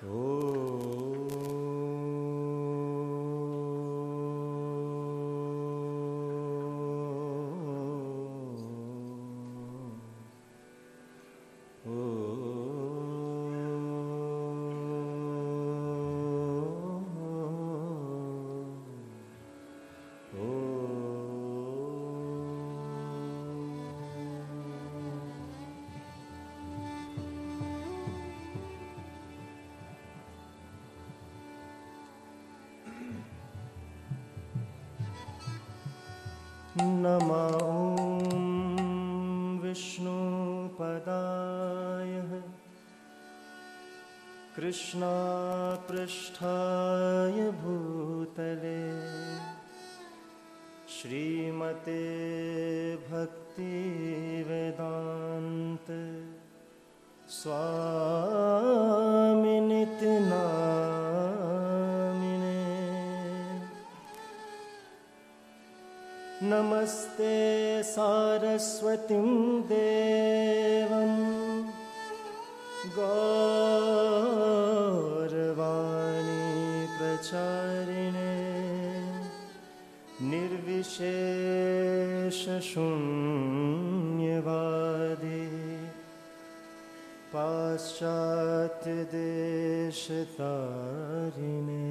नमः ॐ विष्णुपदाय कृष्णापृष्ठाय भूतले श्रीमते भक्तिवेदान्त स्वामिनिति नामिने। नमस्ते सारस्वतीं देवं गौरवाणी प्रचारिणे निर्विशेषशून्यवादी पाश्चात्यदेशतारिणे।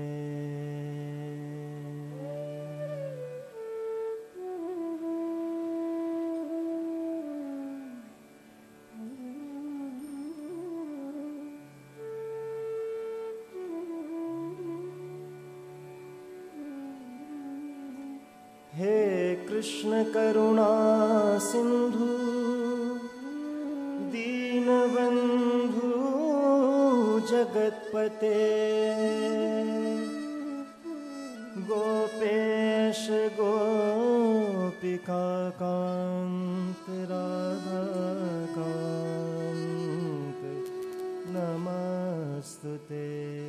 हे कृष्ण करुणा सिंधु दीनबंधु जगतपते गोपेश गोपिका कांत राधा कांत नमस्तुते।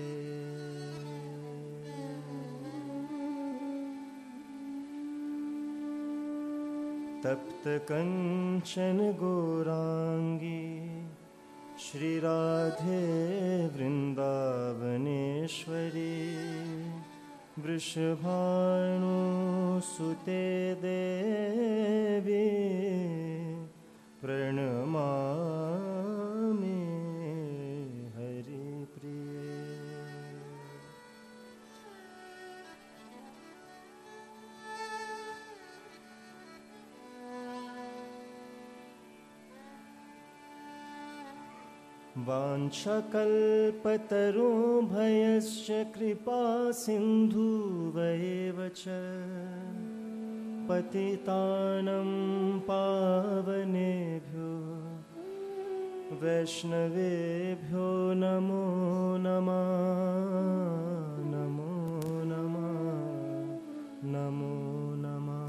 तप्त कंचन गौरांगी श्री राधे वृंदावनेश्वरी वृषभानुसुते देवी प्रणमामि हरिप्रिये। वाञ्छाकल्पतरुभयश्च कृपा सिन्धुवैव च पतितानं पावनेभ्यो वैष्णवेभ्यो नमो नमः नमो नमः नमो नमः।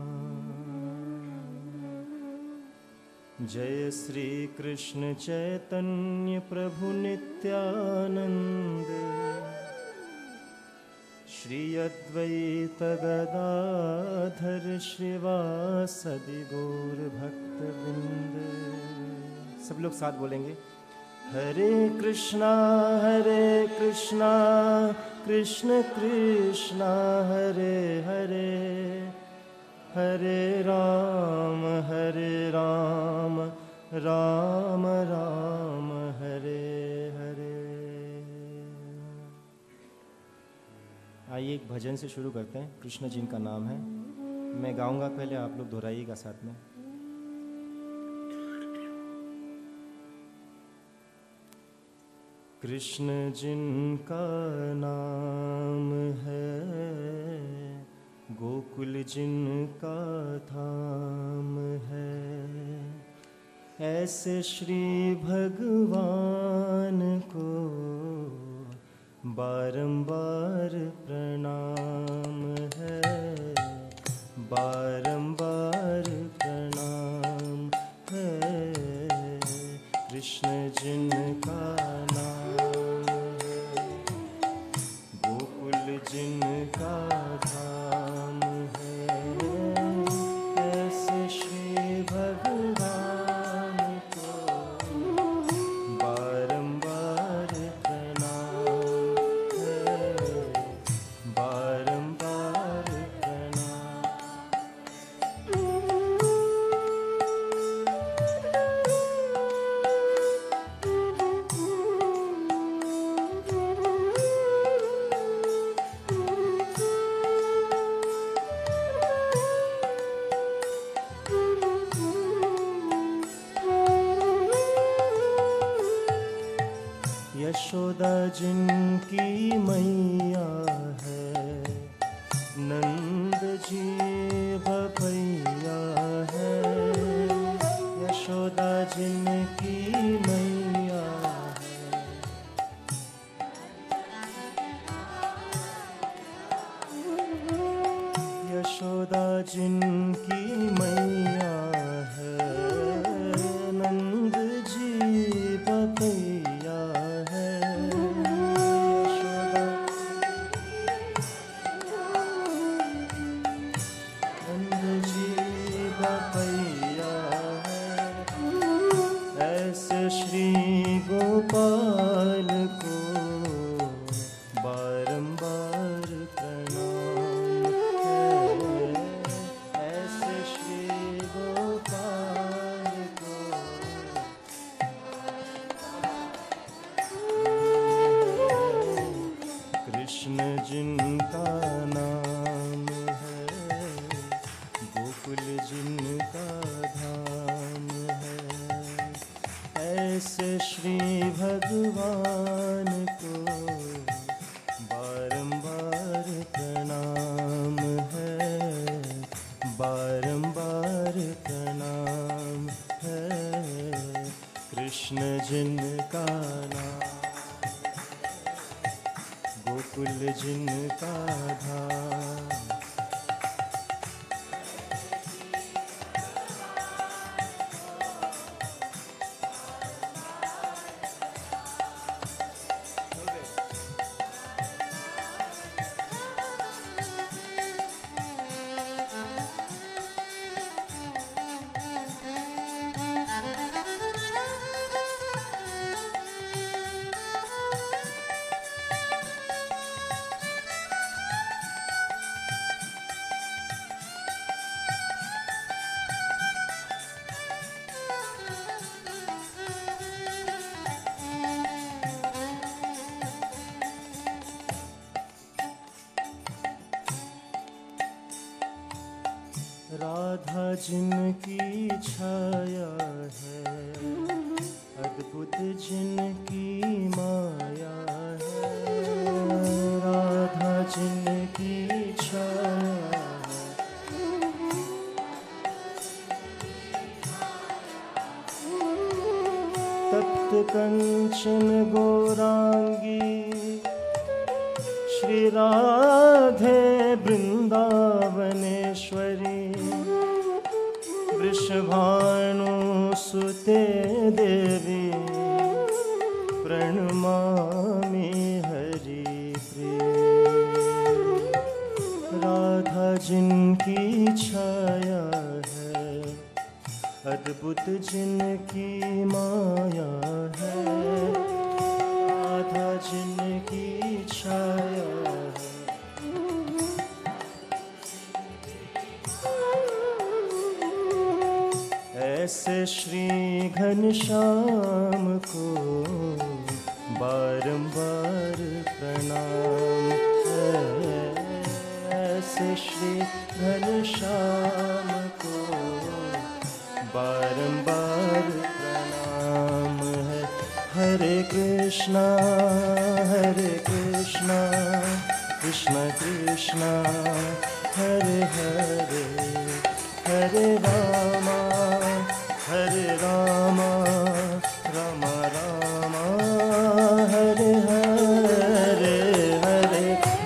जय श्री कृष्ण चैतन्य प्रभु नित्यानंद श्री अद्वैत गदाधर श्रीवासदि गौर भक्तवृंद। सब लोग साथ बोलेंगे। हरे कृष्णा कृष्ण कृष्णा हरे हरे हरे राम राम राम हरे हरे। आइए एक भजन से शुरू करते हैं। कृष्ण जी का नाम है, मैं गाऊंगा पहले, आप लोग दोहराइएगा साथ में। कृष्ण जिनका नाम है, गोकुल जिनका धाम है, ऐसे श्री भगवान को बारंबार प्रणाम है, बारंबार प्रणाम है। कृष्ण जिनका नाम है, गोकुल जिनका धाम है, ऐसे श्री भगवान को बारंबार प्रणाम यशोदा जिनकी मैया है, नंद जी भैया है। यशोदा जिनकी मैया है, यशोदा जिनकी मैया है, नंद जी भैया है। यशोदा नंद जी भैया है, ऐसे श्री गोपाल को बारंबार प्रणाम है। ऐसे श्री गोपाल को कृष्ण जिनका नाम है, गोकुल जिनका धाम है। ऐसे श्री भगवान को बारंबार प्रणाम है, बारंबार प्रणाम है। कृष्ण जिनका नाम, गोकुल जिनका धाम। राधा जिनकी छाया है, अद्भुत जिनकी माया है। राधा जिनकी छाया है, तप्त कंचन गौरांगी श्री राधे वृंदावनेश्वरी। वृषभानु सुते देवी प्रणमामि हरि प्रिय। राधा जिनकी छाया है, अद्भुत जिनकी माया है। राधा जिनकी छाया है, ऐसे श्री घनश्याम को बारंबार प्रणाम है। ऐसे श्री घनश्याम को बारंबार प्रणाम है। हरे कृष्णा कृष्ण कृष्ण हरे हरे, हरे रामा राम राम हरे हरे, हरे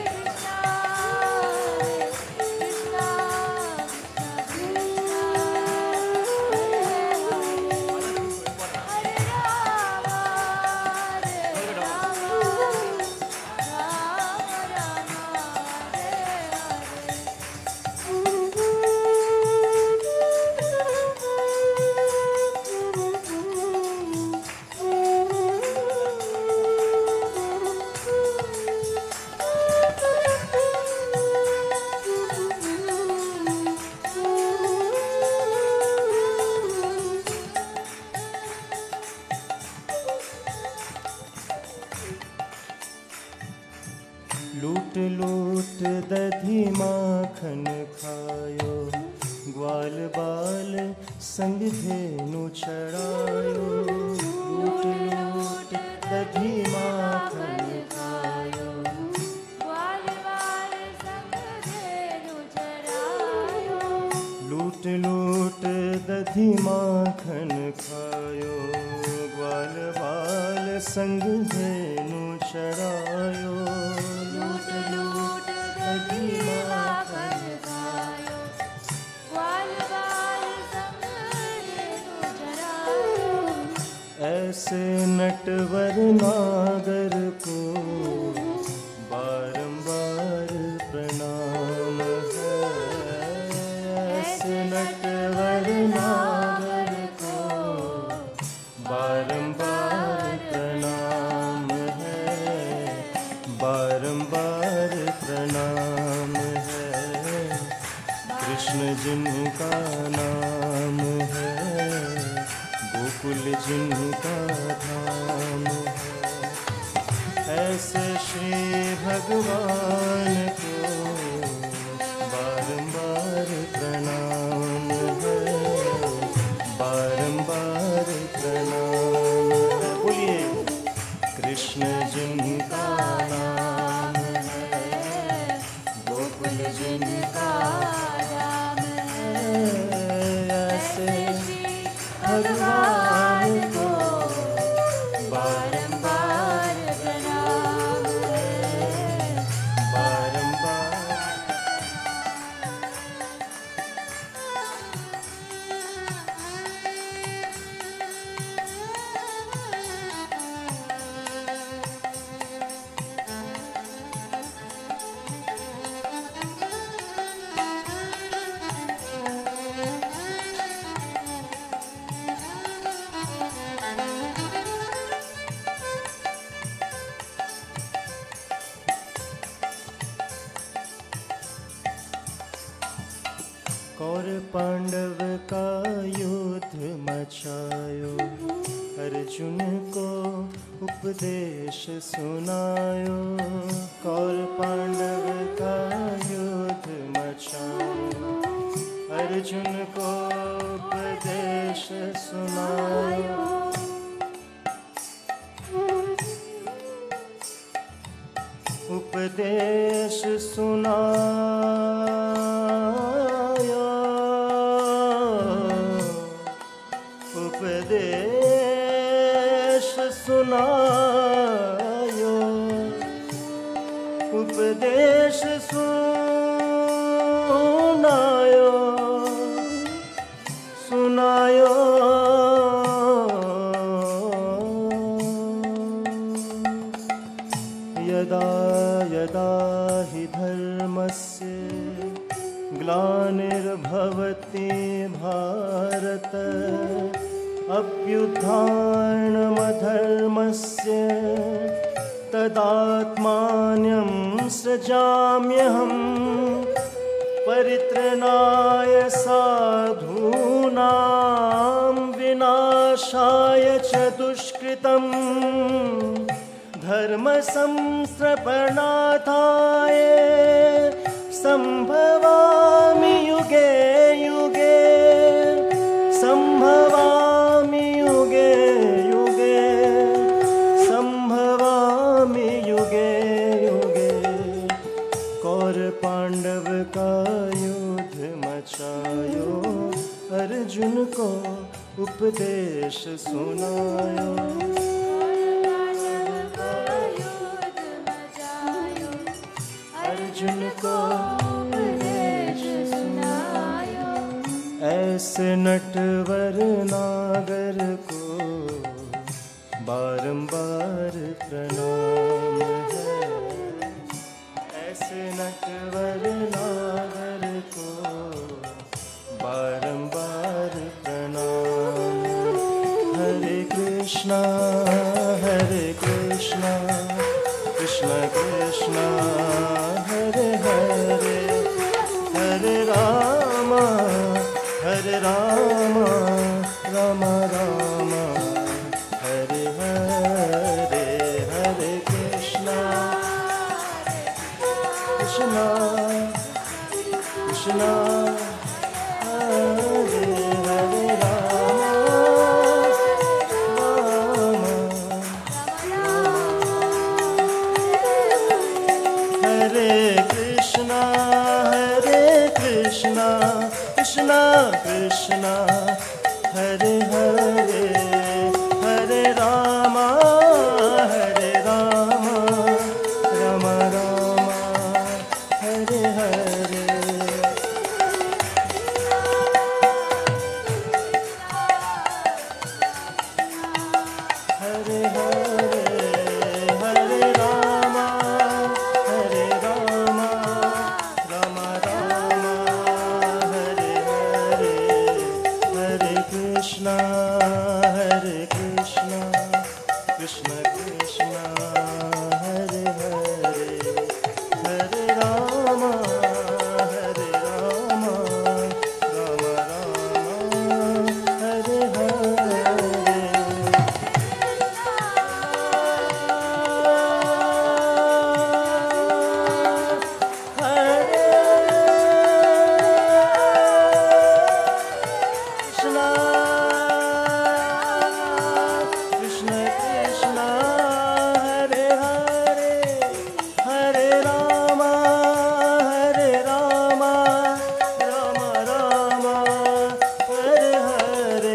लूट लूट दधी माखन खायो, ग्वाल बाल संग धेनु चढ़ायो। लूट लूट दधी माखन दधी माखन खायो, ग्वाल बाल संग धेनु चरायो। लूट लूट दधी माखन खायो, ग्वाल बाल संग धेनु चरायो। ऐसे नटवर नागर को बारंबार प्रणाम है। ऐसे नटवर नागर को बारंबार प्रणाम है, बारंबार प्रणाम है। कृष्ण जिनका नाम है, गोकुल जिनका धाम है। ऐसे श्री भगवान को बारंबार प्रणाम है, बारंबार प्रणाम है। बोलिए कृष्ण जिनका नाम है, गोकुल जिनका धाम है। ऐसे भगवान को बारंबार प्रणाम है, बारंबार। कौर पांडव का युद्ध मचायो, अर्जुन को उपदेश सुनायो। कौर पांडव का युद्ध मचायो, अर्जुन को उपदेश सुनायो। उपदेश सुनायो, उपदेश सुनायो, उपदेश सुनायो, सुनायो। यदा यदा हि धर्मस्य ग्लानिर्भवति भारत, अभ्युत्थानमधर्मस्य तदात्मानं सृजाम्यहम्। परित्रणाय साधूनां विनाशाय च दुष्कृतम्, धर्म संस्थापनार्थाय संभवामि युगे युगे, संभवामि युगे युगे, संभवामि युगे युगे। कौर पांडव का युद्ध मचायो, अर्जुन को उपदेश सुनायो। अर्जुन को उपदेश सुनायो। ऐसे नटवर नागर को बारंबार प्रणाम है। ऐसे नटवर नागर को बारंबार प्रणाम। हरे कृष्णा कृष्ण कृष्ण हरे हरे, हरे राम राम राम हरे हरे। हरे कृष्णा कृष्णा कृष्णा हरे हरे, राम हरे कृष्णा कृष्णा कृष्णा हरे हरे हरे रामा राम राम हरे हरे। हरे हरे हरे राम राम राम हरे हरे। हरे कृष्णा कृष्ण कृष्ण हरे हरे। हरे राम राम हरे हरे। कृष्ण कृष्ण हरे हरे। हरे राम राम राम हरे हरे।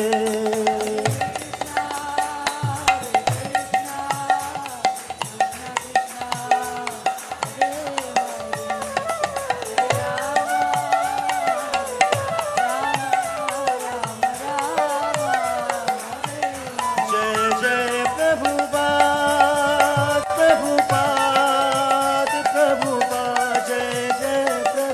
जय जय प्रभुपाद जय जय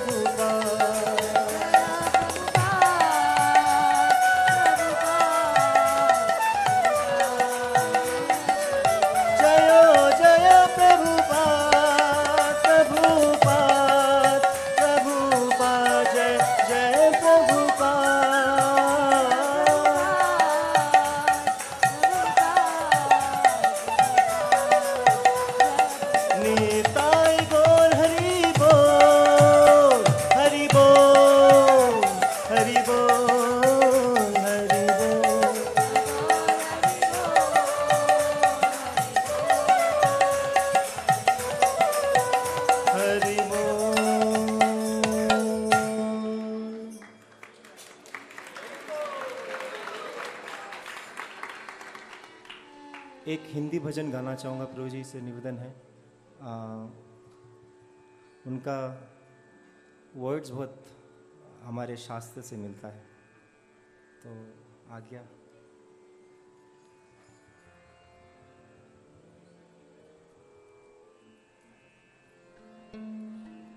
प्रभुपाद। जय प्रभुपाद जय जय प्रभुपाद। निताई बोल हरि बोल हरि बोल हरि बोल हरि बोल। हरि बोल। एक हिंदी भजन गाना चाहूँगा, प्रभु जी से निवेदन है। उनका वर्ड्स बहुत हमारे शास्त्र से मिलता है, तो आज्ञा।